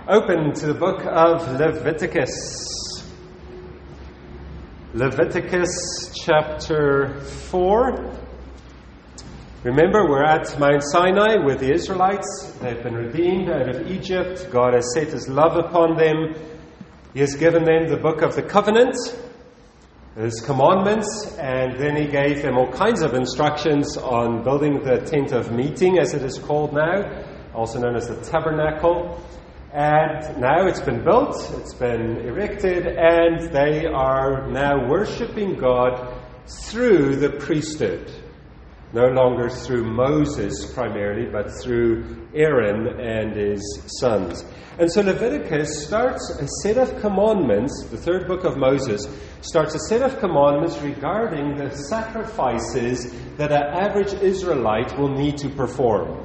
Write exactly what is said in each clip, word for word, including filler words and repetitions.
Open to the book of Leviticus. Leviticus chapter four. Remember, we're at Mount Sinai with the Israelites. They've been redeemed out of Egypt. God has set His love upon them. He has given them the book of the covenant, His commandments, and then He gave them all kinds of instructions on building the tent of meeting, as it is called now, also known as the tabernacle. And now it's been built, it's been erected, and they are now worshipping God through the priesthood. No longer through Moses primarily, but through Aaron and his sons. And so Leviticus starts a set of commandments, the third book of Moses, starts a set of commandments regarding the sacrifices that an average Israelite will need to perform.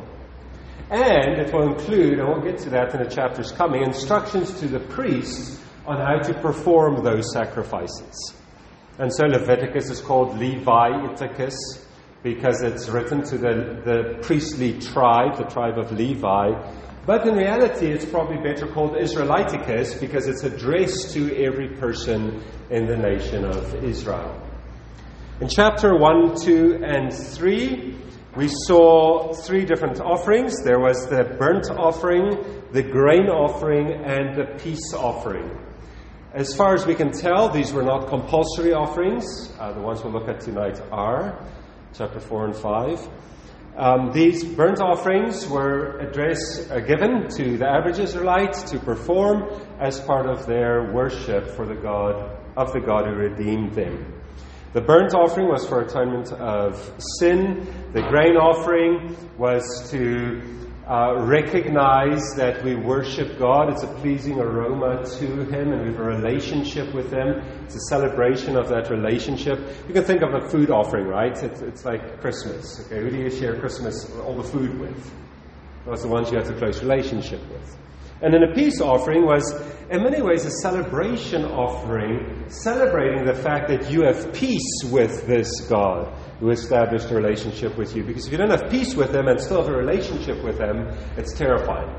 And it will include, and we'll get to that in the chapters coming, instructions to the priests on how to perform those sacrifices. And so Leviticus is called Leviticus because it's written to the, the priestly tribe, the tribe of Levi. But in reality, it's probably better called Israeliticus because it's addressed to every person in the nation of Israel. In chapter one, two, and three, we saw three different offerings. There was the burnt offering, the grain offering, and the peace offering. As far as we can tell, these were not compulsory offerings. Uh, the ones we'll look at tonight are, chapter four and five. Um, these burnt offerings were addressed, uh, given to the average Israelites to perform as part of their worship for the God of the God who redeemed them. The burnt offering was for atonement of sin. The grain offering was to uh, recognize that we worship God. It's a pleasing aroma to Him, and we have a relationship with Him. It's a celebration of that relationship. You can think of a food offering, right? It's, it's like Christmas. Okay, who do you share Christmas, all the food with? Those are the ones you have a close relationship with. And then a peace offering was, in many ways, a celebration offering, celebrating the fact that you have peace with this God who established a relationship with you. Because if you don't have peace with Him and still have a relationship with Him, it's terrifying.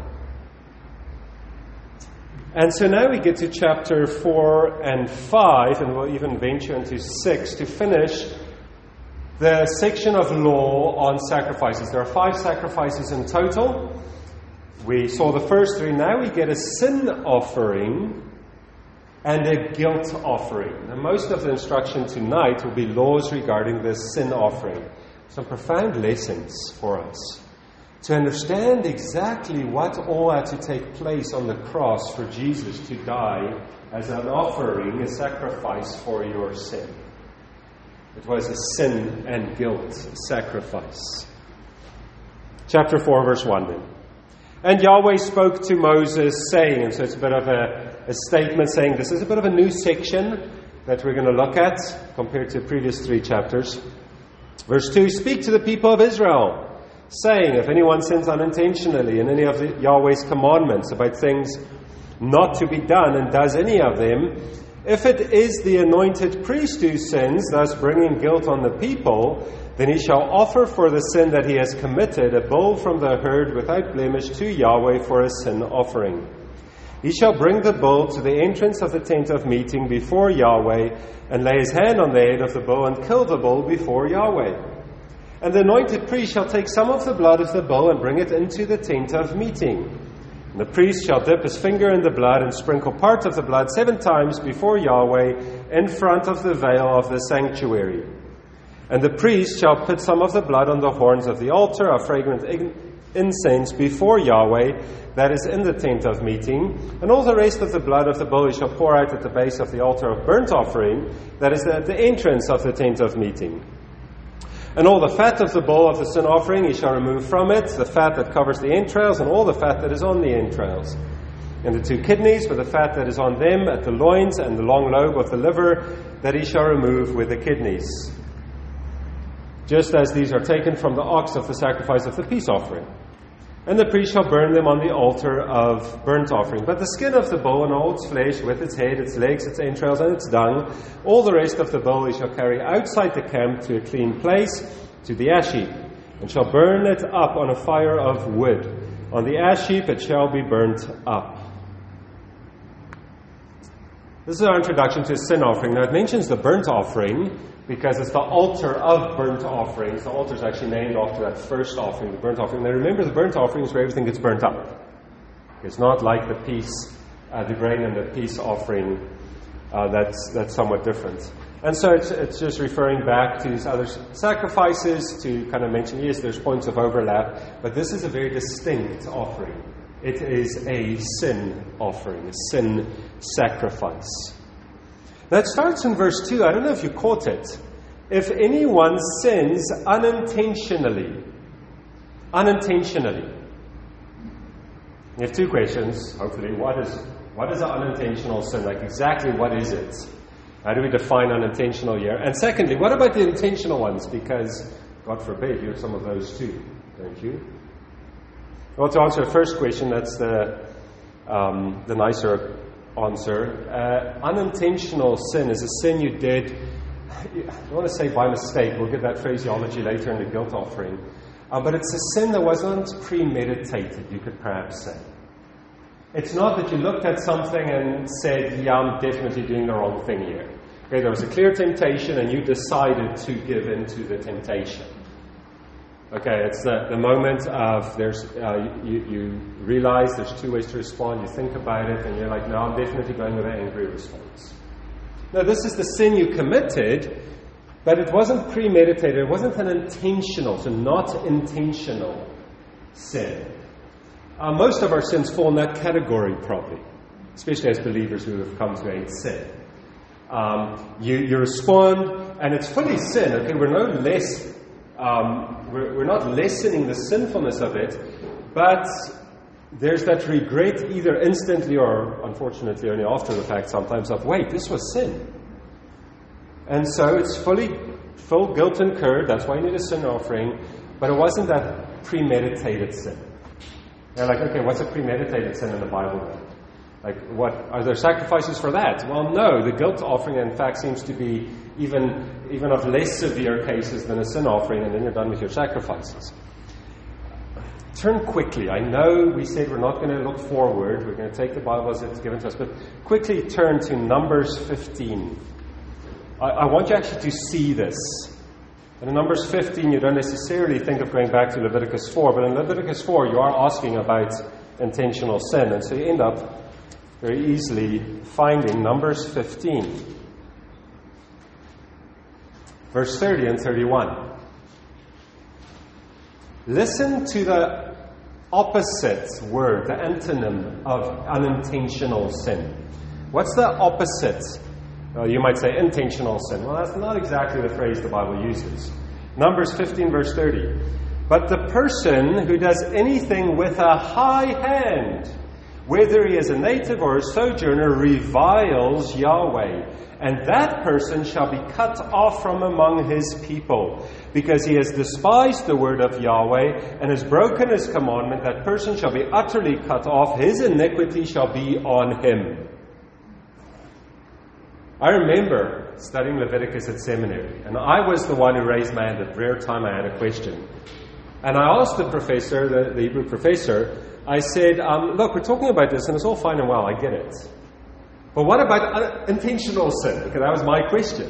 And so now we get to chapter four and five, and we'll even venture into six to finish the section of law on sacrifices. There are five sacrifices in total. We saw the first three. Now we get a sin offering and a guilt offering. And most of the instruction tonight will be laws regarding the sin offering. Some profound lessons for us to understand exactly what all had to take place on the cross for Jesus to die as an offering, a sacrifice for your sin. It was a sin and guilt sacrifice. Chapter four, verse one then. And Yahweh spoke to Moses, saying, and so it's a bit of a, a statement saying this is a bit of a new section that we're going to look at compared to the previous three chapters. Verse two, speak to the people of Israel, saying, if anyone sins unintentionally in any of the, Yahweh's commandments about things not to be done and does any of them, if it is the anointed priest who sins, thus bringing guilt on the people, then he shall offer for the sin that he has committed a bull from the herd without blemish to Yahweh for a sin offering. He shall bring the bull to the entrance of the tent of meeting before Yahweh, and lay his hand on the head of the bull and kill the bull before Yahweh. And the anointed priest shall take some of the blood of the bull and bring it into the tent of meeting. And the priest shall dip his finger in the blood and sprinkle part of the blood seven times before Yahweh in front of the veil of the sanctuary. And the priest shall put some of the blood on the horns of the altar of fragrant incense before Yahweh, that is in the tent of meeting. And all the rest of the blood of the bull he shall pour out at the base of the altar of burnt offering, that is at the entrance of the tent of meeting. And all the fat of the bull of the sin offering he shall remove from it, the fat that covers the entrails, and all the fat that is on the entrails. And the two kidneys with the fat that is on them at the loins, and the long lobe of the liver that he shall remove with the kidneys. Just as these are taken from the ox of the sacrifice of the peace offering. And the priest shall burn them on the altar of burnt offering. But the skin of the bull and all its flesh, with its head, its legs, its entrails, and its dung, all the rest of the bull he shall carry outside the camp to a clean place, to the ash heap, and shall burn it up on a fire of wood. On the ash heap it shall be burnt up. This is our introduction to a sin offering. Now, it mentions the burnt offering because it's the altar of burnt offerings. The altar is actually named after that first offering, the burnt offering. Now, remember, the burnt offering is where everything gets burnt up. It's not like the peace, uh, the grain and the peace offering. Uh, that's that's somewhat different. And so it's, it's just referring back to these other sacrifices to kind of mention, yes, there's points of overlap, but this is a very distinct offering. It is a sin offering, a sin sacrifice. That starts in verse two. I don't know if you caught it. If anyone sins unintentionally, unintentionally. You have two questions, hopefully. What is what is an unintentional sin? Like, exactly what is it? How do we define unintentional here? And secondly, what about the intentional ones? Because, God forbid, you have some of those too, don't you? Well, to answer the first question, that's the um, the nicer answer. Uh, unintentional sin is a sin you did, I don't want to say by mistake. We'll get that phraseology later in the guilt offering. Uh, but it's a sin that wasn't premeditated, you could perhaps say. It's not that you looked at something and said, yeah, I'm definitely doing the wrong thing here. Okay, there was a clear temptation and you decided to give in to the temptation. Okay, it's the, the moment of there's uh, you, you realize there's two ways to respond. You think about it and you're like, no, I'm definitely going with an angry response. Now, this is the sin you committed, but it wasn't premeditated. It wasn't an intentional, so not intentional sin. Uh, most of our sins fall in that category, probably, especially as believers who have come to hate sin. Um, you, you respond, and it's fully sin. Okay, we're no less, um, we're, we're not lessening the sinfulness of it, but there's that regret either instantly or, unfortunately, only after the fact sometimes of, wait, this was sin. And so it's fully, full guilt incurred. That's why you need a sin offering, but it wasn't that premeditated sin. They're like, okay, what's a premeditated sin in the Bible then? Like, what are there sacrifices for that? Well, no. The guilt offering, in fact, seems to be even even of less severe cases than a sin offering, and then you're done with your sacrifices. Turn quickly. I know we said we're not going to look forward. We're going to take the Bible as it's given to us, but quickly turn to Numbers fifteen. I, I want you actually to see this. And in Numbers fifteen, you don't necessarily think of going back to Leviticus four, but in Leviticus four, you are asking about intentional sin. And so you end up very easily finding Numbers fifteen, verse thirty and thirty-one. Listen to the opposite word, the antonym of unintentional sin. What's the opposite? Well, you might say intentional sin. Well, that's not exactly the phrase the Bible uses. Numbers fifteen, verse thirty. But the person who does anything with a high hand, whether he is a native or a sojourner, reviles Yahweh. And that person shall be cut off from among his people, because he has despised the word of Yahweh and has broken his commandment. That person shall be utterly cut off. His iniquity shall be on him. I remember studying Leviticus at seminary, and I was the one who raised my hand at the rare time I had a question. And I asked the professor, the, the Hebrew professor, I said, um, look, we're talking about this, and it's all fine and well, I get it. But what about uh, intentional sin? Because that was my question.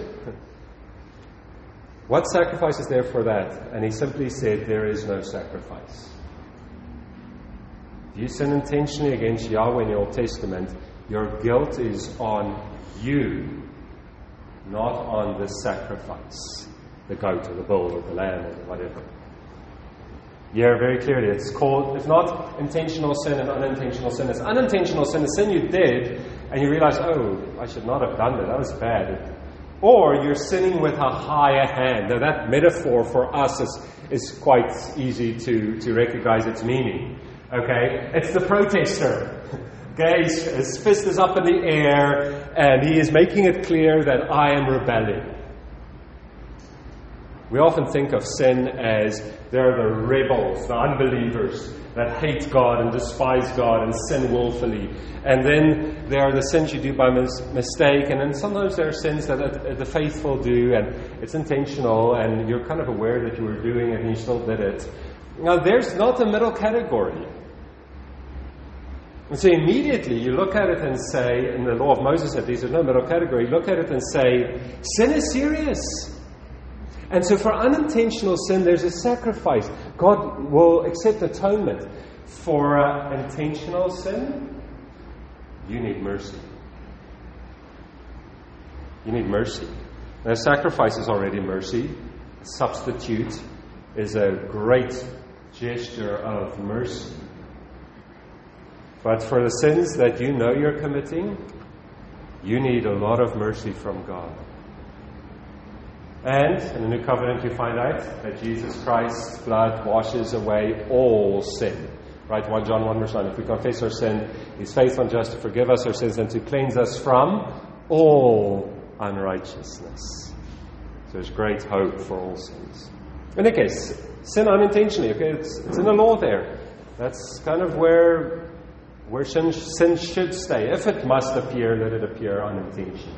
What sacrifice is there for that? And he simply said, there is no sacrifice. If you sin intentionally against Yahweh in the Old Testament, your guilt is on you, not on the sacrifice, the goat or the bull or the lamb or whatever. Yeah, very clearly. It's called, it's not intentional sin and unintentional sin. It's unintentional sin, the sin you did, and you realize, oh, I should not have done that. That was bad. Or you're sinning with a higher hand. Now, that metaphor for us is, is quite easy to, to recognize its meaning. Okay? It's the protester. Okay, his, his fist is up in the air, and he is making it clear that I am rebelling. We often think of sin as they're the rebels, the unbelievers that hate God and despise God and sin willfully. And then there are the sins you do by mis- mistake, and then sometimes there are sins that uh, the faithful do, and it's intentional, and you're kind of aware that you were doing it and you still did it. Now, there's not a middle category. And so immediately you look at it and say, in the law of Moses at least, there's no middle category, you look at it and say, sin is serious. And so for unintentional sin, there's a sacrifice. God will accept atonement. For uh, intentional sin, you need mercy. You need mercy. Now, sacrifice is already mercy. Substitute is a great gesture of mercy. But for the sins that you know you're committing, you need a lot of mercy from God. And in the New Covenant you find out that Jesus Christ's blood washes away all sin. Right, First John one verse nine, if we confess our sin, He's faithful and just to forgive us our sins and to cleanse us from all unrighteousness. So there's great hope for all sins. In any case, sin unintentionally, okay, it's, it's in the law there. That's kind of where, where sin, sin should stay. If it must appear, let it appear unintentionally.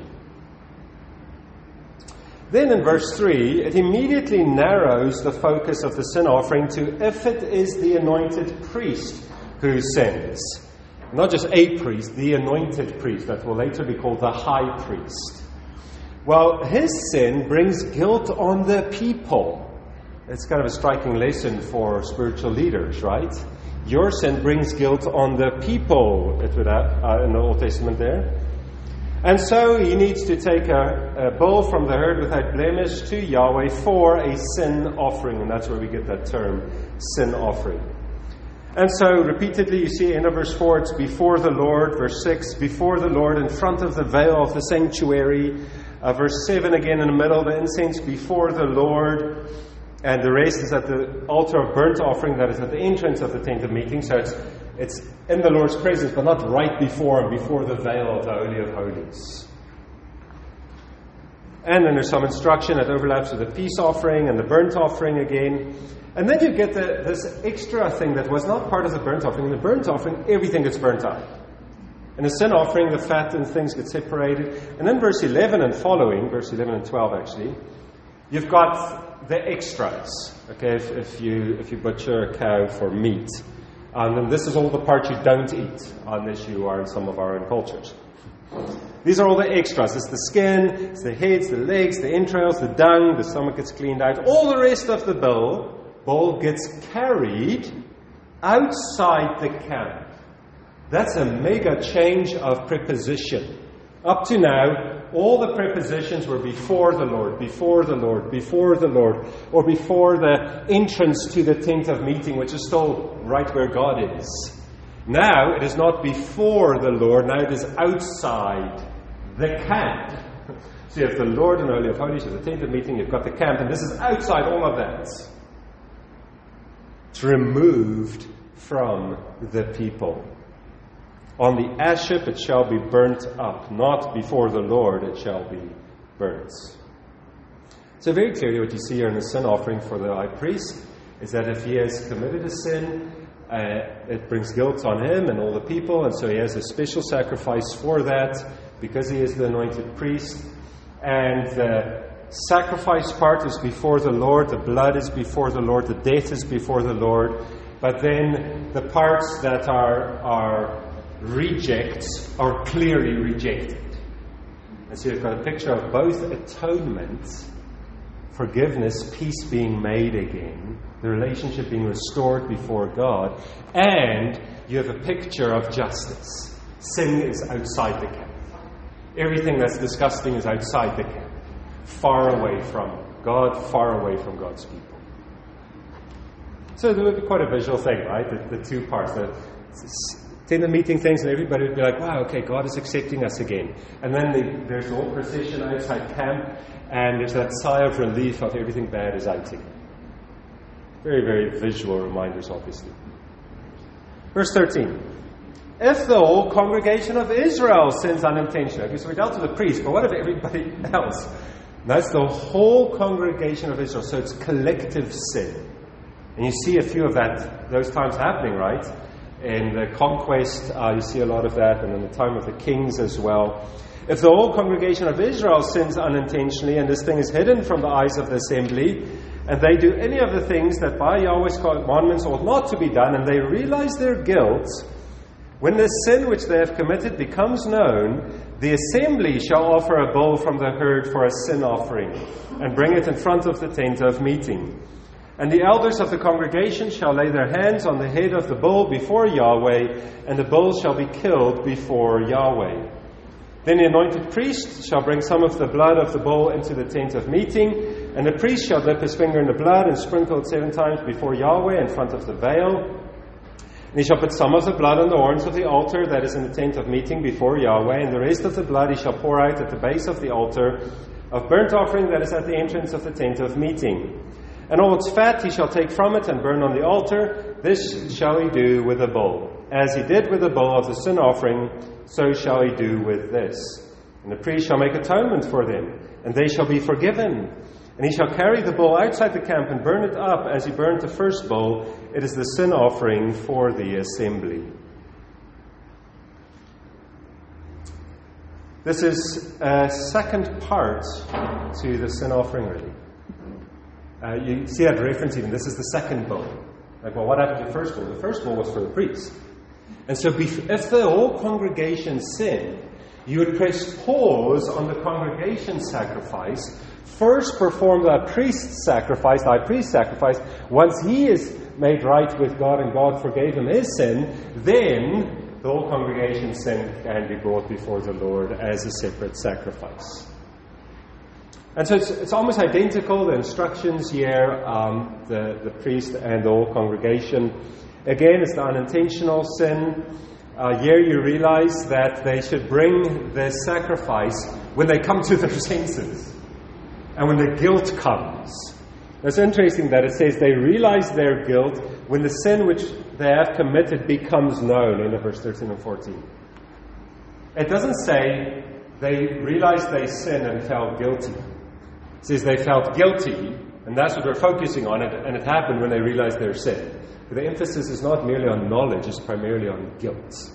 Then in verse three, it immediately narrows the focus of the sin offering to if it is the anointed priest who sins. Not just a priest, the anointed priest, that will later be called the high priest. Well, his sin brings guilt on the people. It's kind of a striking lesson for spiritual leaders, right? Your sin brings guilt on the people, it would have, uh, in the Old Testament there. And so he needs to take a, a bull from the herd without blemish to Yahweh for a sin offering. And that's where we get that term, sin offering. And so repeatedly you see in verse four, it's before the Lord. Verse six, before the Lord in front of the veil of the sanctuary. Uh, verse seven again in the middle, the incense before the Lord. And the rest is at the altar of burnt offering that is at the entrance of the tent of meeting. So it's It's in the Lord's presence, but not right before Him, before the veil of the Holy of Holies. And then there's some instruction that overlaps with the peace offering and the burnt offering again. And then you get the, this extra thing that was not part of the burnt offering. In the burnt offering, everything gets burnt up. In the sin offering, the fat and things get separated. And then verse eleven and following, verse eleven and twelve actually, you've got the extras. Okay, if, if you if you butcher a cow for meat. And then this is all the parts you don't eat, unless you are in some of our own cultures. These are all the extras. It's the skin, it's the heads, the legs, the entrails, the dung, the stomach gets cleaned out. All the rest of the bull, bull gets carried outside the camp. That's a mega change of preposition. Up to now, all the prepositions were before the Lord, before the Lord, before the Lord, or before the entrance to the tent of meeting, which is still right where God is. Now, it is not before the Lord, now it is outside the camp. So you have the Lord and the Holy of Holies, you have the tent of meeting, you've got the camp, and this is outside all of that. It's removed from the people. On the ash heap it shall be burnt up, not before the Lord it shall be burnt. So very clearly what you see here in the sin offering for the high priest is that if he has committed a sin, uh, it brings guilt on him and all the people, and so he has a special sacrifice for that because he is the anointed priest. And the sacrifice part is before the Lord, the blood is before the Lord, the death is before the Lord, but then the parts that are are rejects are clearly rejected. And so you've got a picture of both atonement, forgiveness, peace being made again, the relationship being restored before God, and you have a picture of justice. Sin is outside the camp. Everything that's disgusting is outside the camp, far away from God, far away from God's people. So it would be quite a visual thing, right? The, the two parts. The, Tent of meeting things, and everybody would be like, wow, okay, God is accepting us again. And then the, there's the whole procession outside camp, and there's that sigh of relief of everything bad is out again. Very, very visual reminders, obviously. Verse thirteen. If the whole congregation of Israel sins unintentionally. Okay, so we dealt with the priest, but what if everybody else? That's the whole congregation of Israel, so it's collective sin. And you see a few of that, those times happening, right? In the conquest, uh, you see a lot of that, and in the time of the kings as well. If the whole congregation of Israel sins unintentionally, and this thing is hidden from the eyes of the assembly, and they do any of the things that by Yahweh's commandments ought not to be done, and they realize their guilt, When the sin which they have committed becomes known, the assembly shall offer a bull from the herd for a sin offering, and bring it in front of the tent of meeting. And the elders of the congregation shall lay their hands on the head of the bull before Yahweh, and the bull shall be killed before Yahweh. Then the anointed priest shall bring some of the blood of the bull into the tent of meeting, and the priest shall dip his finger in the blood and sprinkle it seven times before Yahweh in front of the veil. And he shall put some of the blood on the horns of the altar that is in the tent of meeting before Yahweh, and the rest of the blood he shall pour out at the base of the altar of burnt offering that is at the entrance of the tent of meeting. And all its fat he shall take from it and burn on the altar. This shall he do with the bull. As he did with the bull of the sin offering, so shall he do with this. And the priest shall make atonement for them, and they shall be forgiven. And he shall carry the bull outside the camp and burn it up as he burned the first bull. It is the sin offering for the assembly. This is a second part to the sin offering, really. Uh, you see that reference even. This is the second bull. Like, well, what happened to the first bull? The first bull was for the priest. And so if the whole congregation sinned, you would press pause on the congregation sacrifice, first perform the priest's sacrifice, the high priest's sacrifice. Once he is made right with God and God forgave him his sin, then the whole congregation's sin can be brought before the Lord as a separate sacrifice. And so it's, it's almost identical, the instructions here, um, the, the priest and the whole congregation. Again, it's the unintentional sin. Uh, here you realize that they should bring their sacrifice when they come to their senses and when the guilt comes. It's interesting that it says they realize their guilt when the sin which they have committed becomes known, in verse thirteen and fourteen. It doesn't say they realized they sinned and felt guilty. It says they felt guilty, and that's what we're focusing on, and it happened when they realized their sin. But the emphasis is not merely on knowledge, it's primarily on guilt.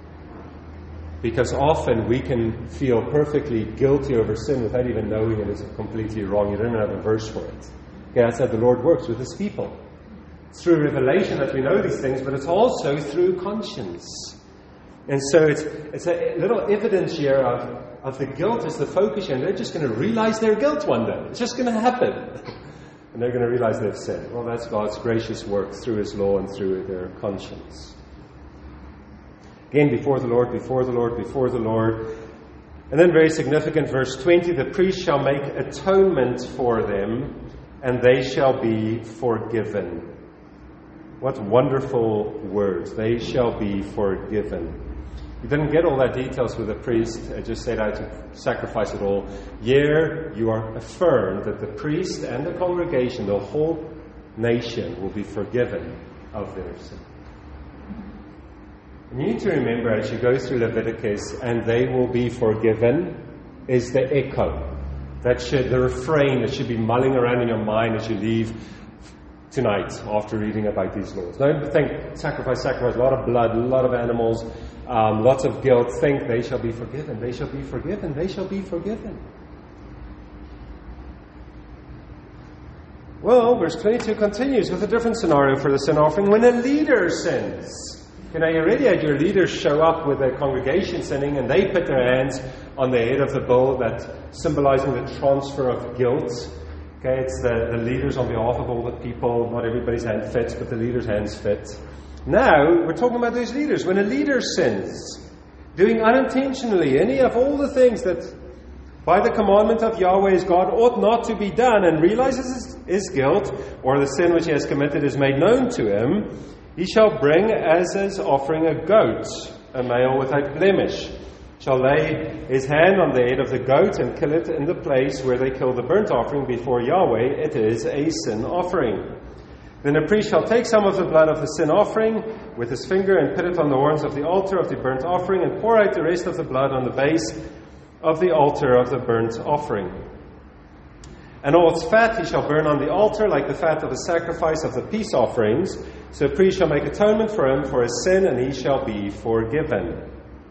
Because often we can feel perfectly guilty over sin without even knowing it is completely wrong. You don't even have a verse for it. Okay, that's how the Lord works with His people. It's through revelation that we know these things, but it's also through conscience. And so it's it's a little evidence here of, of the guilt is the focus here, and they're just going to realize their guilt one day. It's just going to happen. And they're going to realize they've sinned. Well, that's God's gracious work through His law and through their conscience. Again, before the Lord, before the Lord, before the Lord. And then very significant, verse twenty, the priest shall make atonement for them, and they shall be forgiven. What wonderful words. They shall be forgiven. You didn't get all that details with the priest. I just said I had to sacrifice it all. Here you are affirmed that the priest and the congregation, the whole nation, will be forgiven of their sin. And you need to remember as you go through Leviticus, and they will be forgiven, is the echo. That should, the refrain that should be mulling around in your mind as you leave tonight after reading about these laws. Don't think sacrifice, sacrifice, a lot of blood, a lot of animals, um, lots of guilt. Think they shall be forgiven, they shall be forgiven, they shall be forgiven. Well, verse twenty-two continues with a different scenario for the sin offering. When a leader sins, you know, you already had your leaders show up with a congregation sinning, and they put their hands on the head of the bull, that symbolizing the transfer of guilt. Okay, it's the, the leaders on behalf of all the people. Not everybody's hand fits, but the leader's hands fit. Now, we're talking about those leaders. When a leader sins, doing unintentionally any of all the things that by the commandment of Yahweh his God ought not to be done, and realizes his, his guilt, or the sin which he has committed is made known to him, he shall bring as his offering a goat, a male without blemish. Shall lay his hand on the head of the goat and kill it in the place where they kill the burnt offering before Yahweh. It is a sin offering. Then the priest shall take some of the blood of the sin offering with his finger and put it on the horns of the altar of the burnt offering, and pour out the rest of the blood on the base of the altar of the burnt offering. And all its fat he shall burn on the altar, like the fat of a sacrifice of the peace offerings. So the priest shall make atonement for him for his sin, and he shall be forgiven.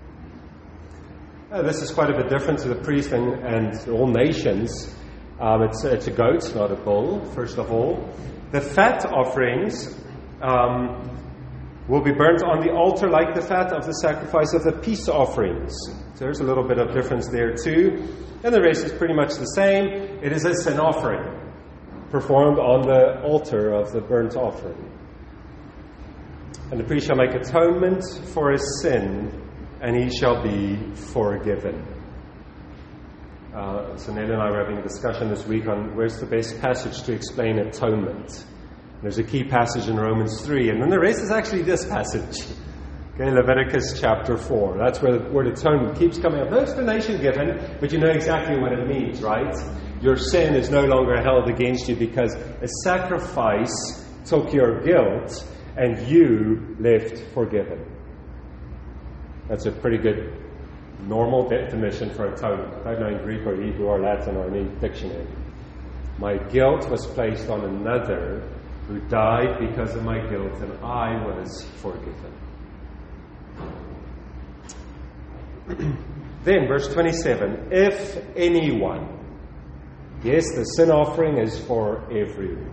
Uh, this is quite a bit different to the priest and, and all nations. Um, it's, it's a goat, not a bull, first of all. The fat offerings um, will be burnt on the altar like the fat of the sacrifice of the peace offerings. So there's a little bit of difference there too. And the rest is pretty much the same. It is a sin offering performed on the altar of the burnt offering. And the priest shall make atonement for his sin, and he shall be forgiven. Uh, so Ned and I were having a discussion this week on where's the best passage to explain atonement. There's a key passage in Romans three, and then the rest is actually this passage. Okay, Leviticus chapter four. That's where the word atonement keeps coming up. No explanation given, but you know exactly what it means, right? Your sin is no longer held against you because a sacrifice took your guilt and you left forgiven. That's a pretty good normal definition for atonement. I don't know in Greek or Hebrew or Latin or any dictionary. My guilt was placed on another who died because of my guilt, and I was forgiven. Then, verse twenty-seven, if anyone, yes, the sin offering is for everyone.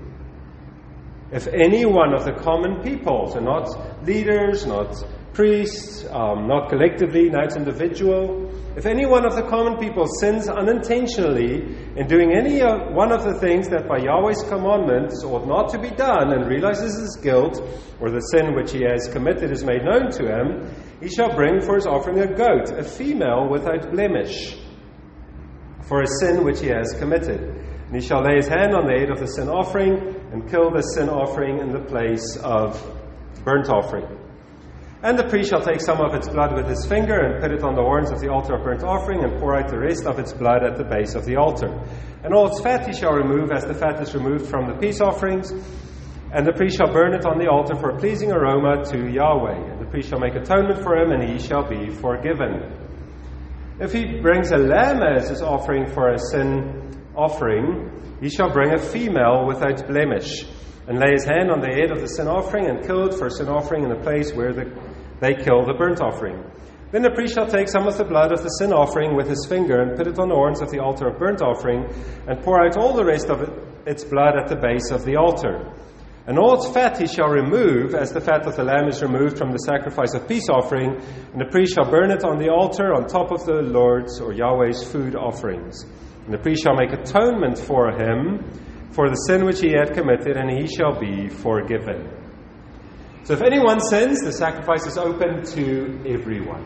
If any one of the common people, so not leaders, not priests, um, not collectively, not individual, if any one of the common people sins unintentionally in doing any uh, one of the things that by Yahweh's commandments ought not to be done, and realizes his guilt, or the sin which he has committed is made known to him, he shall bring for his offering a goat, a female without blemish, for a sin which he has committed. And he shall lay his hand on the head of the sin offering, and kill the sin offering in the place of burnt offering. And the priest shall take some of its blood with his finger, and put it on the horns of the altar of burnt offering, and pour out the rest of its blood at the base of the altar. And all its fat he shall remove, as the fat is removed from the peace offerings. And the priest shall burn it on the altar for a pleasing aroma to Yahweh. And the priest shall make atonement for him, and he shall be forgiven. If he brings a lamb as his offering for a sin offering, he shall bring a female without blemish, and lay his hand on the head of the sin offering, and kill it for a sin offering in the place where the, they kill the burnt offering. Then the priest shall take some of the blood of the sin offering with his finger, and put it on the horns of the altar of burnt offering, and pour out all the rest of it, its blood at the base of the altar. And all its fat he shall remove, as the fat of the lamb is removed from the sacrifice of peace offering, and the priest shall burn it on the altar on top of the Lord's or Yahweh's food offerings. And the priest shall make atonement for him for the sin which he had committed, and he shall be forgiven. So if anyone sins, the sacrifice is open to everyone.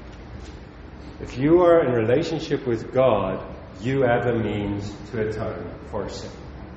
If you are in relationship with God, you have a means to atone for sin.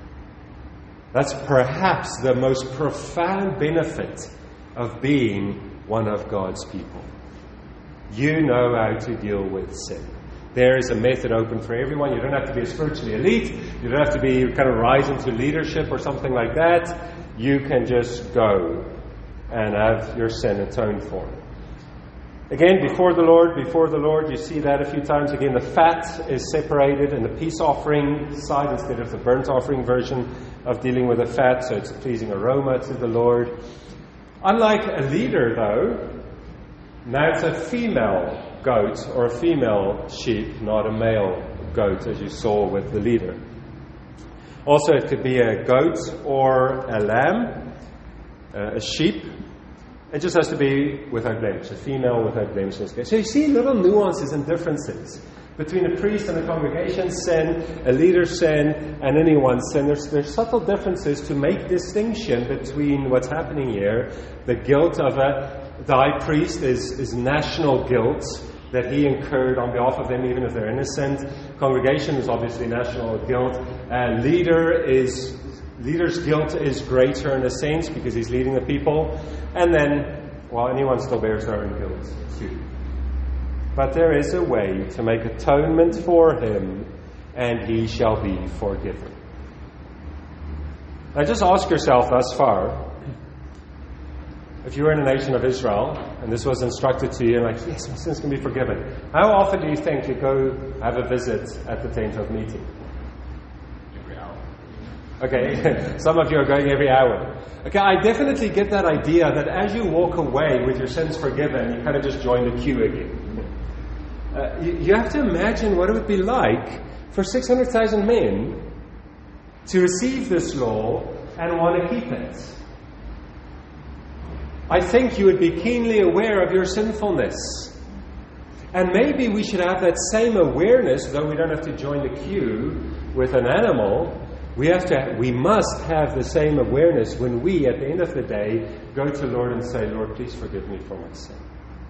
That's perhaps the most profound benefit of being one of God's people. You know how to deal with sin. There is a method open for everyone. You don't have to be a spiritually elite. You don't have to be kind of rise into leadership or something like that. You can just go and have your sin atoned for. Again, before the Lord, before the Lord, you see that a few times. Again, the fat is separated in the peace offering side instead of the burnt offering version of dealing with the fat, so it's a pleasing aroma to the Lord. Unlike a leader, though, now it's a female goat or a female sheep, not a male goat, as you saw with the leader. Also, it could be a goat or a lamb, uh, a sheep. It just has to be without blemish, a female without blemish in this case. So you see little nuances and differences between a priest and a congregation's sin, a leader's sin, and anyone's sin. There's, there's subtle differences to make distinction between what's happening here. The guilt of a the high priest is, is national guilt that he incurred on behalf of them, even if they're innocent. Congregation is obviously national guilt. And leader is leader's guilt is greater in a sense because he's leading the people. And then, well, anyone still bears their own guilt too. But there is a way to make atonement for him, and he shall be forgiven. Now just ask yourself thus far, if you were in the nation of Israel, and this was instructed to you, and like, yes, my sins can be forgiven. How often do you think you go have a visit at the tent of meeting? Every hour. Okay, some of you are going every hour. Okay, I definitely get that idea that as you walk away with your sins forgiven, you kind of just join the queue again. Uh, you, you have to imagine what it would be like for six hundred thousand men to receive this law and want to keep it. I think you would be keenly aware of your sinfulness. And maybe we should have that same awareness, though we don't have to join the queue with an animal. We have to. We must have the same awareness when we, at the end of the day, go to the Lord and say, Lord, please forgive me for my sin.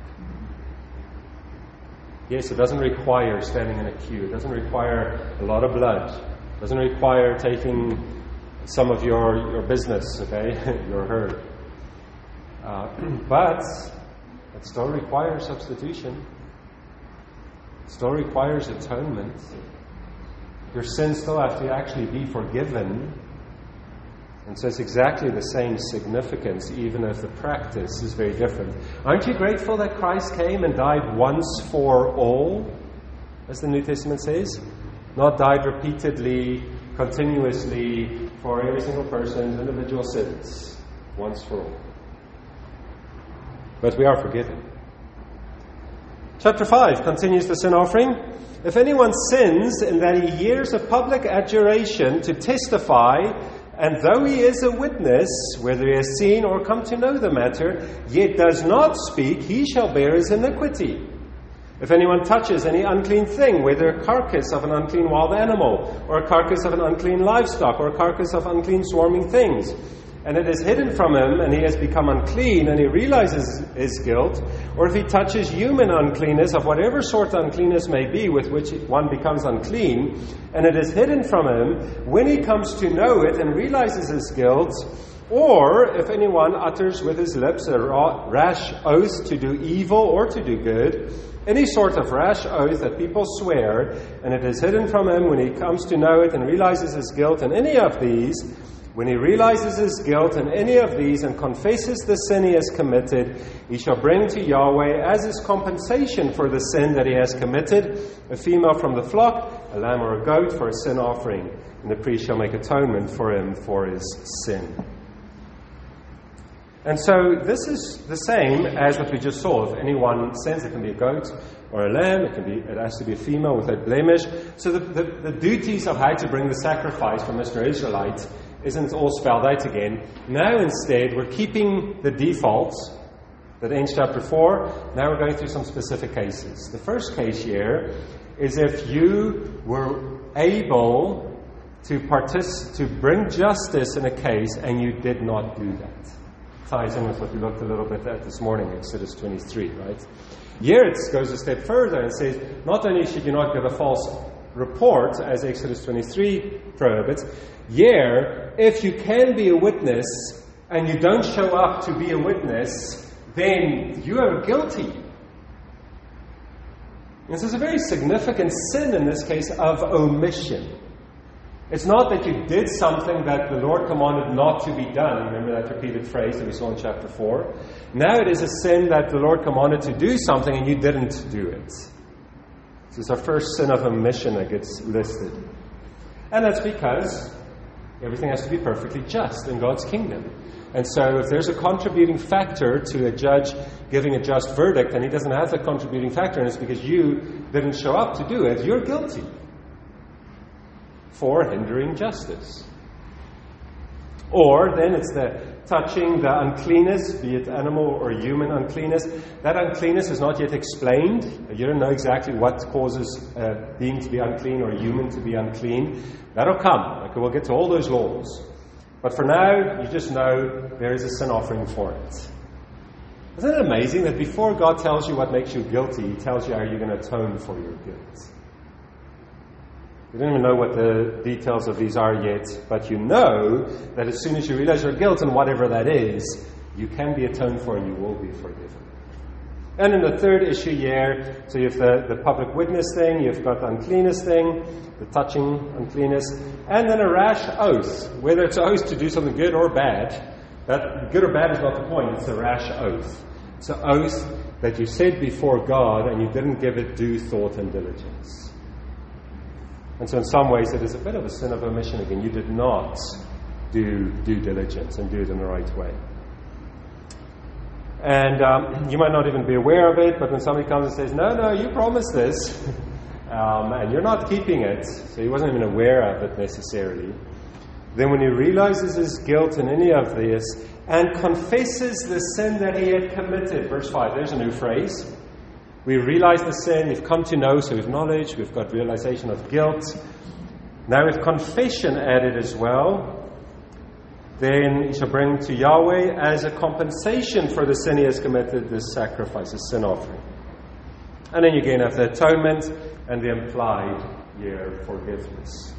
Yes, it doesn't require standing in a queue. It doesn't require a lot of blood. It doesn't require taking some of your, your business, okay, your herd. Uh, but it still requires substitution. It still requires atonement. Your sins still have to actually be forgiven. And so it's exactly the same significance, even if the practice is very different. Aren't you grateful that Christ came and died once for all, as the New Testament says? Not died repeatedly, continuously, for every single person's individual sins, once for all. But we are forgiven. Chapter five continues the sin offering. If anyone sins in that he hears a public adjuration to testify, and though he is a witness, whether he has seen or come to know the matter, yet does not speak, he shall bear his iniquity. If anyone touches any unclean thing, whether a carcass of an unclean wild animal, or a carcass of an unclean livestock, or a carcass of unclean swarming things, and it is hidden from him, and he has become unclean, and he realizes his guilt, or if he touches human uncleanness, of whatever sort uncleanness may be, with which one becomes unclean, and it is hidden from him, when he comes to know it and realizes his guilt, or if anyone utters with his lips a rash oath to do evil or to do good, any sort of rash oath that people swear, and it is hidden from him when he comes to know it and realizes his guilt in any of these, when he realizes his guilt in any of these and confesses the sin he has committed, he shall bring to Yahweh as his compensation for the sin that he has committed a female from the flock, a lamb or a goat for a sin offering, and the priest shall make atonement for him for his sin. And so this is the same as what we just saw. If anyone sins, it can be a goat or a lamb. It can be. It has to be a female without blemish. So the, the, the duties of how to bring the sacrifice for Mister Israelite isn't all spelled out again. Now instead, we're keeping the defaults that ends chapter four. Now we're going through some specific cases. The first case here is if you were able to partic- to bring justice in a case and you did not do that. Ties in with what we looked a little bit at this morning, Exodus twenty-three, right? Here it goes a step further and says, not only should you not give a false report, as Exodus twenty-three prohibits, here, if you can be a witness and you don't show up to be a witness, then you are guilty. This is a very significant sin in this case of omission. It's not that you did something that the Lord commanded not to be done. Remember that repeated phrase that we saw in chapter four? Now it is a sin that the Lord commanded to do something and you didn't do it. This is our first sin of omission that gets listed. And that's because everything has to be perfectly just in God's kingdom. And so if there's a contributing factor to a judge giving a just verdict and he doesn't have that contributing factor and it's because you didn't show up to do it, you're guilty for hindering justice. Or then it's the touching the uncleanness, be it animal or human uncleanness. That uncleanness is not yet explained. You don't know exactly what causes a being to be unclean or human to be unclean. That'll come. Like we'll get to all those laws. But for now, you just know there is a sin offering for it. Isn't it amazing that before God tells you what makes you guilty, He tells you how you're going to atone for your guilt? You don't even know what the details of these are yet, but you know that as soon as you realize your guilt and whatever that is, you can be atoned for and you will be forgiven. And in the third issue here, so you have the, the public witness thing, you've got the uncleanness thing, the touching uncleanness, and then a rash oath, whether it's an oath to do something good or bad. That good or bad is not the point, it's a rash oath. It's an oath that you said before God and you didn't give it due thought and diligence. And so in some ways it is a bit of a sin of omission again. You did not do due diligence and do it in the right way. And um, you might not even be aware of it, but when somebody comes and says, no, no, you promised this, um, and you're not keeping it, so he wasn't even aware of it necessarily, then when he realizes his guilt in any of this, and confesses the sin that he had committed. Verse five, there's a new phrase. We realize the sin, we've come to know, so we've knowledge, we've got realization of guilt. Now with confession added as well, then he shall bring to Yahweh as a compensation for the sin he has committed this sacrifice, a sin offering. And then you again have the atonement and the implied year forgiveness.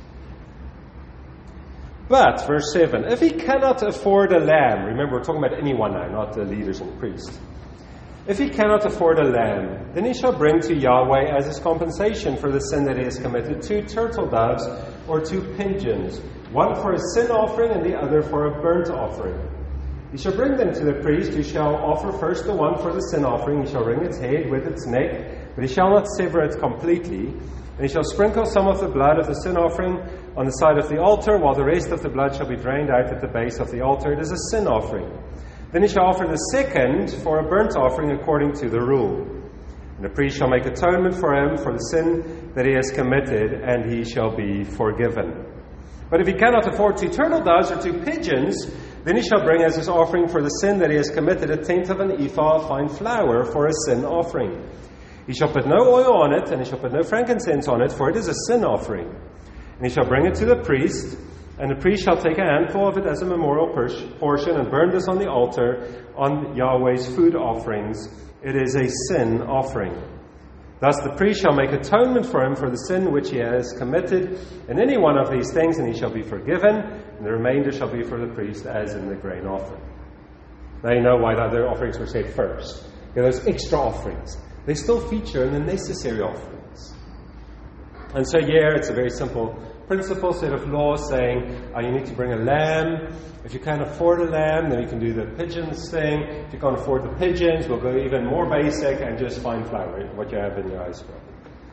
But, verse seven, if he cannot afford a lamb, remember we're talking about anyone now, not the leaders and priests. If he cannot afford a lamb, then he shall bring to Yahweh as his compensation for the sin that he has committed two turtle doves or two pigeons, one for a sin offering and the other for a burnt offering. He shall bring them to the priest, who shall offer first the one for the sin offering. He shall wring its head with its neck, but he shall not sever it completely. And he shall sprinkle some of the blood of the sin offering on the side of the altar, while the rest of the blood shall be drained out at the base of the altar. It is a sin offering. Then he shall offer the second for a burnt offering according to the rule. And the priest shall make atonement for him for the sin that he has committed, and he shall be forgiven. But if he cannot afford two turtle doves or two pigeons, then he shall bring as his offering for the sin that he has committed a tenth of an ephah of fine flour for a sin offering. He shall put no oil on it, and he shall put no frankincense on it, for it is a sin offering. And he shall bring it to the priest, and the priest shall take a handful of it as a memorial portion and burn this on the altar on Yahweh's food offerings. It is a sin offering. Thus the priest shall make atonement for him for the sin which he has committed in any one of these things, and he shall be forgiven, and the remainder shall be for the priest as in the grain offering. Now you know why the other offerings were said first. You know, those extra offerings, they still feature in the necessary offerings. And so yeah, it's a very simple principle, set of laws saying uh, you need to bring a lamb. If you can't afford a lamb, then you can do the pigeons thing. If you can't afford the pigeons, we'll go even more basic and just fine flour, what you have in your ice cream.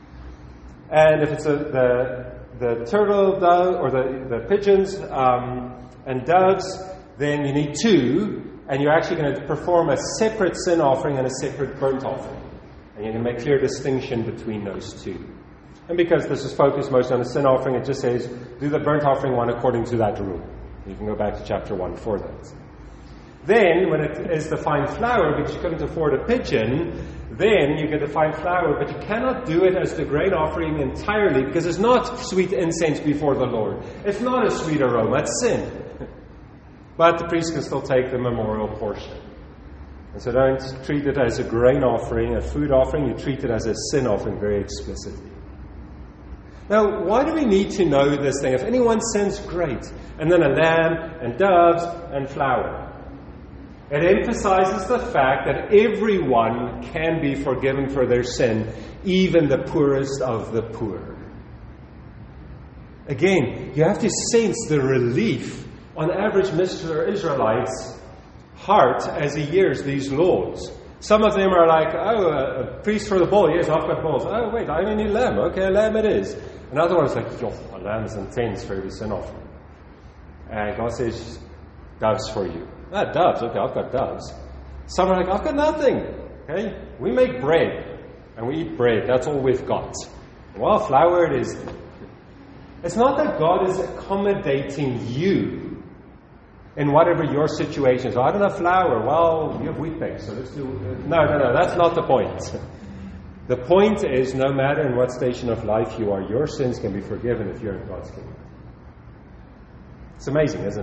And if it's a, the the turtle dove or the, the pigeons um, and doves, then you need two, and you're actually going to perform a separate sin offering and a separate burnt offering. And you're going to make clear distinction between those two. And because this is focused most on the sin offering, it just says, do the burnt offering one according to that rule. You can go back to chapter one for that. Then, when it is the fine flour, because you couldn't afford a pigeon, then you get the fine flour, but you cannot do it as the grain offering entirely, because it's not sweet incense before the Lord. It's not a sweet aroma, it's sin. But the priest can still take the memorial portion. And so don't treat it as a grain offering, a food offering, you treat it as a sin offering very explicitly. Now, why do we need to know this thing? If anyone sins, great. And then a lamb and doves and flour. It emphasizes the fact that everyone can be forgiven for their sin, even the poorest of the poor. Again, you have to sense the relief on average Mister Israelite's heart as he hears these laws. Some of them are like, oh, a priest for the bull. Yes, I've got bulls. Oh, wait, I only need lamb. Okay, a lamb it is. Another one is like, yo, a lamb is intense for every sin offering. And God says, doves for you. Ah, doves. Okay, I've got doves. Some are like, I've got nothing. Okay, we make bread. And we eat bread. That's all we've got. Well, flour it is. It's not that God is accommodating you in whatever your situation is. Oh, I don't have flour. Well, you have wheat bakes, so let's do... No, no, no, that's not the point. The point is, no matter in what station of life you are, your sins can be forgiven if you're in God's kingdom. It's amazing, isn't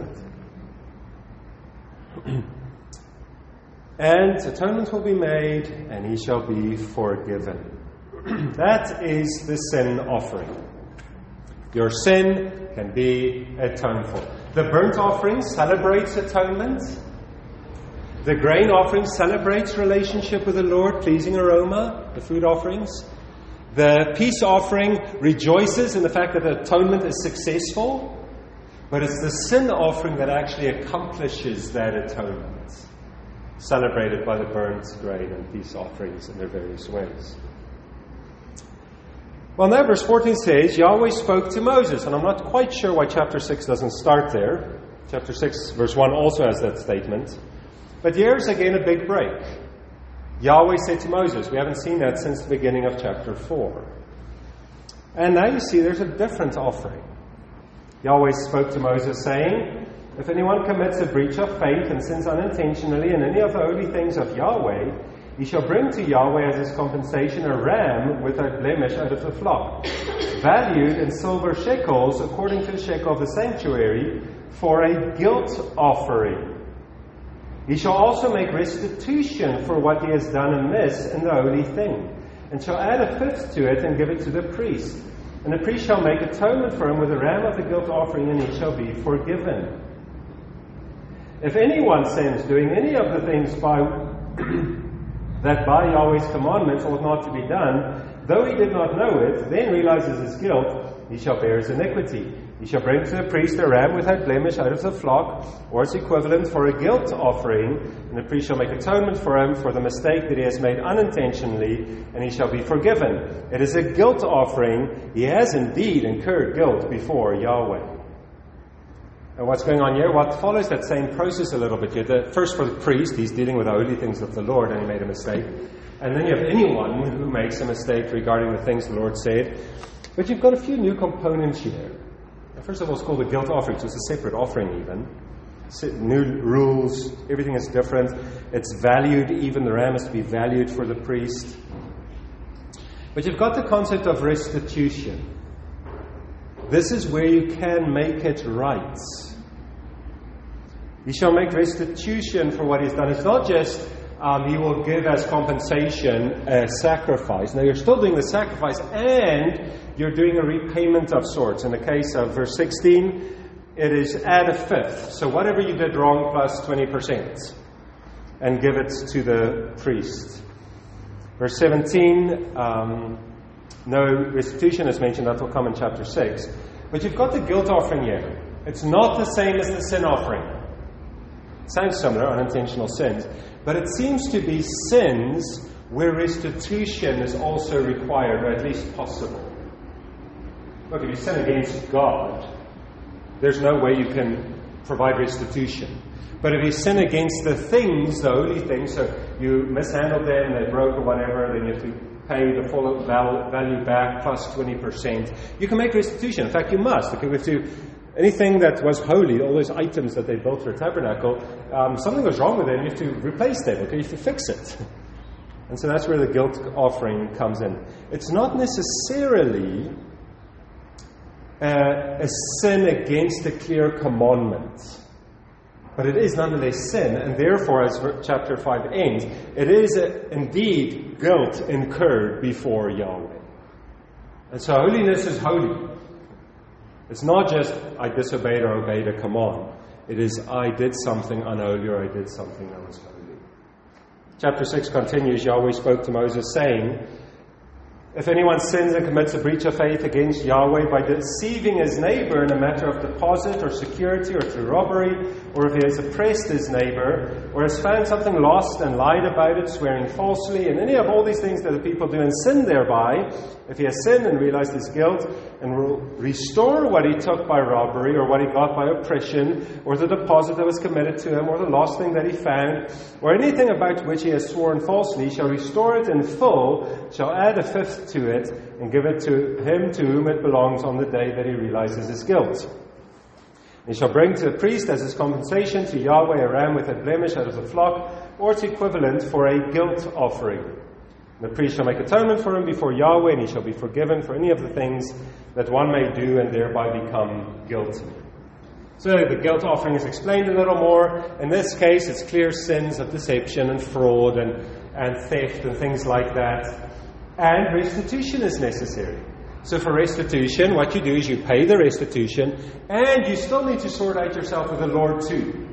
it? And atonement will be made, and he shall be forgiven. That is the sin offering. Your sin can be atoned for. The burnt offering celebrates atonement. The grain offering celebrates relationship with the Lord, pleasing aroma, the food offerings. The peace offering rejoices in the fact that the atonement is successful. But it's the sin offering that actually accomplishes that atonement, celebrated by the burnt grain and peace offerings in their various ways. Well, now verse fourteen says, Yahweh spoke to Moses. And I'm not quite sure why chapter six doesn't start there. Chapter six, verse one also has that statement. But here's again a big break. Yahweh said to Moses. We haven't seen that since the beginning of chapter four. And now you see there's a different offering. Yahweh spoke to Moses saying, If anyone commits a breach of faith and sins unintentionally in any of the holy things of Yahweh, he shall bring to Yahweh as his compensation a ram without blemish out of the flock, valued in silver shekels according to the shekel of the sanctuary, for a guilt offering. He shall also make restitution for what he has done amiss in the holy thing, and shall add a fifth to it and give it to the priest. And the priest shall make atonement for him with a ram of the guilt offering, and he shall be forgiven. If anyone sins doing any of the things by that by Yahweh's commandments ought not to be done, though he did not know it, then realizes his guilt, he shall bear his iniquity. He shall bring to the priest a ram without blemish out of the flock, or its equivalent, for a guilt offering, and the priest shall make atonement for him for the mistake that he has made unintentionally, and he shall be forgiven. It is a guilt offering. He has indeed incurred guilt before Yahweh. And what's going on here? What follows that same process a little bit here. The, first for the priest, he's dealing with the holy things of the Lord, and he made a mistake. And then you have anyone who makes a mistake regarding the things the Lord said. But you've got a few new components here. First of all, it's called a guilt offering, so it's a separate offering even. New rules, everything is different. It's valued, even the ram is to be valued for the priest. But you've got the concept of restitution. This is where you can make it right. He shall make restitution for what he's done. It's not just um, he will give as compensation a sacrifice. Now, you're still doing the sacrifice and you're doing a repayment of sorts. In the case of verse sixteen, it is add a fifth. So whatever you did wrong plus twenty percent. And give it to the priest. Verse seventeen, um, no restitution is mentioned. That will come in chapter six. But you've got the guilt offering here. It's not the same as the sin offering. It sounds similar, unintentional sins. But it seems to be sins where restitution is also required, or at least possible. Look, if you sin against God, there's no way you can provide restitution. But if you sin against the things, the holy things, so you mishandled them, they broke or whatever, then you have to pay the full value back plus twenty percent. You can make restitution. In fact, you must. If you have to, anything that was holy, all those items that they built for a tabernacle, um, something was wrong with them, you have to replace them, okay? You have to fix it. And so that's where the guilt offering comes in. It's not necessarily uh, a sin against a clear commandment. But it is nonetheless sin, and therefore, as chapter five ends, it is a, indeed guilt incurred before Yahweh. And so holiness is holy. It's not just I disobeyed or obeyed a command. It is I did something unholy or I did something that was holy. Chapter six continues, Yahweh spoke to Moses saying, if anyone sins and commits a breach of faith against Yahweh by deceiving his neighbor in a matter of deposit or security or through robbery, or if he has oppressed his neighbor, or has found something lost and lied about it, swearing falsely, and any of all these things that the people do and sin thereby, if he has sinned and realized his guilt, and will restore what he took by robbery, or what he got by oppression, or the deposit that was committed to him, or the lost thing that he found, or anything about which he has sworn falsely, shall restore it in full, shall add a fifth to it, and give it to him to whom it belongs on the day that he realizes his guilt. He shall bring to the priest as his compensation to Yahweh a ram with a blemish out of the flock, or its equivalent, for a guilt offering. The priest shall make atonement for him before Yahweh, and he shall be forgiven for any of the things that one may do and thereby become guilty. So the guilt offering is explained a little more. In this case, it's clear sins of deception and fraud and, and theft and things like that. And restitution is necessary. So for restitution, what you do is you pay the restitution, and you still need to sort out yourself with the Lord too.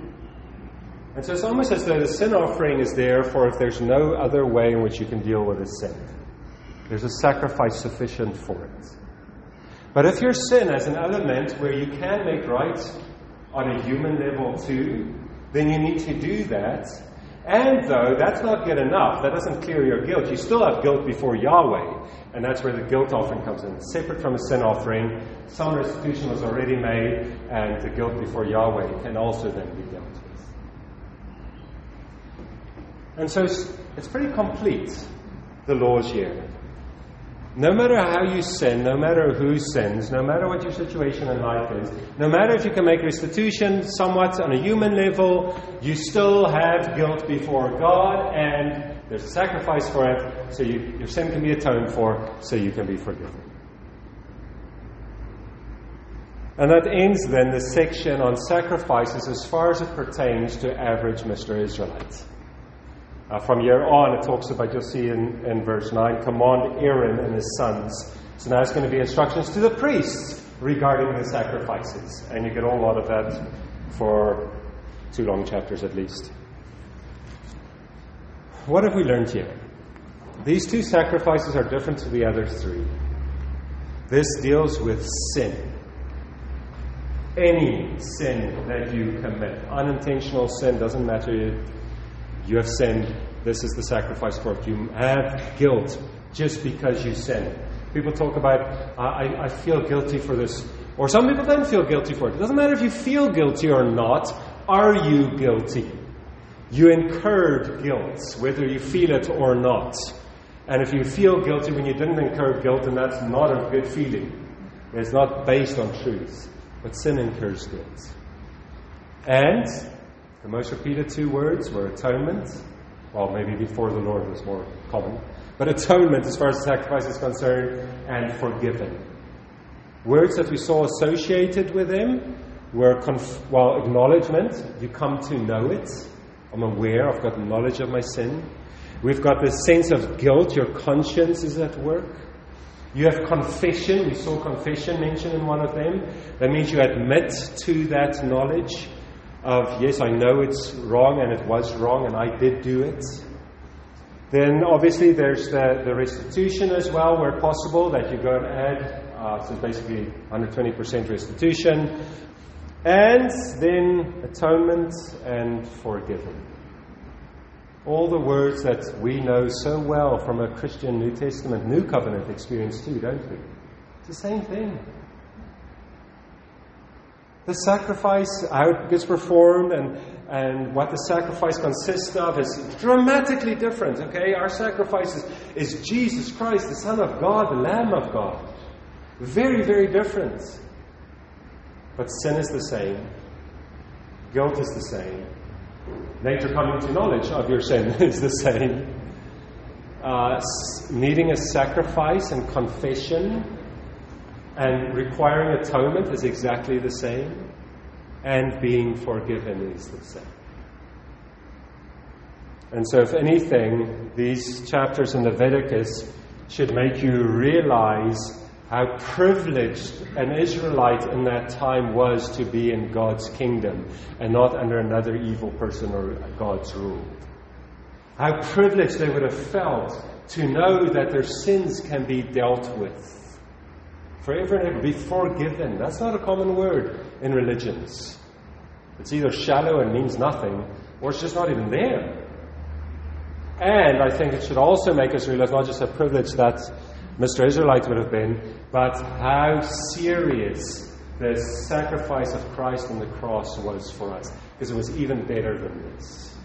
And so it's almost as though the sin offering is there for if there's no other way in which you can deal with a sin. There's a sacrifice sufficient for it. But if your sin has an element where you can make right on a human level too, then you need to do that. And though that's not good enough, that doesn't clear your guilt, you still have guilt before Yahweh. And that's where the guilt offering comes in. Separate from a sin offering, some restitution was already made, and the guilt before Yahweh can also then be dealt with. And so it's, it's pretty complete, the laws here. No matter how you sin, no matter who sins, no matter what your situation in life is, no matter if you can make restitution somewhat on a human level, you still have guilt before God, and there's a sacrifice for it, so you, your sin can be atoned for, so you can be forgiven. And that ends then the section on sacrifices as far as it pertains to average Mister Israelite. Uh, from here on, it talks about, you'll see in, in verse nine, command Aaron and his sons. So now it's going to be instructions to the priests regarding the sacrifices. And you get a whole lot of that for two long chapters at least. What have we learned here? These two sacrifices are different to the other three. This deals with sin. Any sin that you commit. Unintentional sin, doesn't matter. You have sinned. This is the sacrifice for it. You have guilt just because you sinned. People talk about, I, I feel guilty for this. Or some people don't feel guilty for it. It doesn't matter if you feel guilty or not. Are you guilty? You incurred guilt, whether you feel it or not. And if you feel guilty when you didn't incur guilt, then that's not a good feeling. It's not based on truth. But sin incurs guilt. And the most repeated two words were atonement. Well, maybe before the Lord was more common. But atonement, as far as the sacrifice is concerned, and forgiven. Words that we saw associated with them were, conf- well, acknowledgement. You come to know it. I'm aware, I've got knowledge of my sin. We've got this sense of guilt. Your conscience is at work. You have confession. We saw confession mentioned in one of them. That means you admit to that knowledge of, yes, I know it's wrong and it was wrong and I did do it. Then obviously there's the, the restitution as well, where possible, that you go and add, uh, so basically one hundred twenty percent restitution. And then atonement and forgiven. All the words that we know so well from a Christian New Testament, New Covenant experience too, don't we? It's the same thing. The sacrifice, how it gets performed and, and what the sacrifice consists of is dramatically different, okay? Our sacrifice is, is Jesus Christ, the Son of God, the Lamb of God. Very, very different. But sin is the same. Guilt is the same. Nature coming to knowledge of your sin is the same. Uh, needing a sacrifice and confession and requiring atonement is exactly the same. And being forgiven is the same. And so if anything, these chapters in Leviticus should make you realize how privileged an Israelite in that time was to be in God's kingdom and not under another evil person or God's rule. How privileged they would have felt to know that their sins can be dealt with. Forever and ever, be forgiven. That's not a common word in religions. It's either shallow and means nothing, or it's just not even there. And I think it should also make us realize not just a privilege that Mister Israelite would have been, but how serious the sacrifice of Christ on the cross was for us. Because it was even better than this.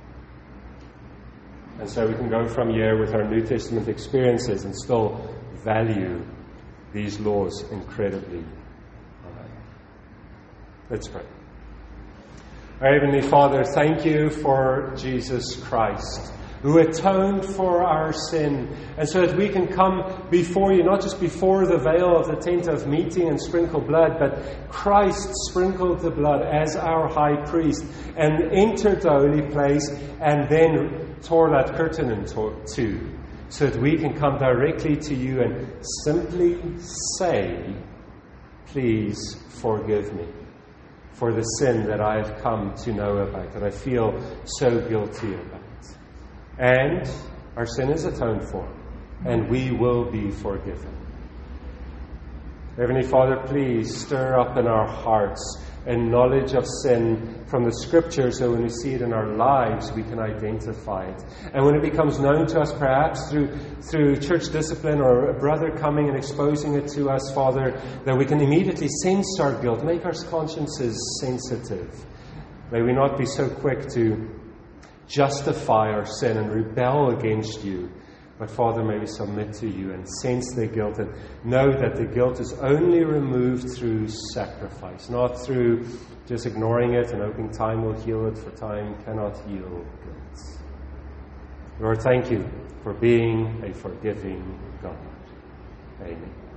And so we can go from here with our New Testament experiences and still value these laws incredibly. All right. Let's pray. Our Heavenly Father, thank you for Jesus Christ, who atoned for our sin, and so that we can come before you, not just before the veil of the tent of meeting and sprinkle blood, but Christ sprinkled the blood as our high priest and entered the holy place and then tore that curtain in two, so that we can come directly to you and simply say, please forgive me for the sin that I have come to know about, that I feel so guilty about. And our sin is atoned for, and we will be forgiven. Heavenly Father, please stir up in our hearts a knowledge of sin from the Scriptures, so when we see it in our lives, we can identify it. And when it becomes known to us, perhaps through through church discipline or a brother coming and exposing it to us, Father, that we can immediately sense our guilt, make our consciences sensitive. May we not be so quick to justify our sin and rebel against you, But Father, may we submit to you and sense their guilt and know that the guilt is only removed through sacrifice, not through just ignoring it and hoping time will heal it, for time cannot heal guilt. Lord, thank you for being a forgiving God. Amen.